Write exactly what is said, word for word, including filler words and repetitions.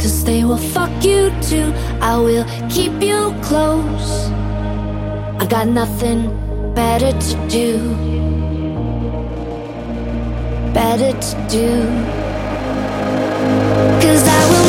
'cause they will fuck you too. I will keep you close. I got nothing better to do, better to do. 'Cause I will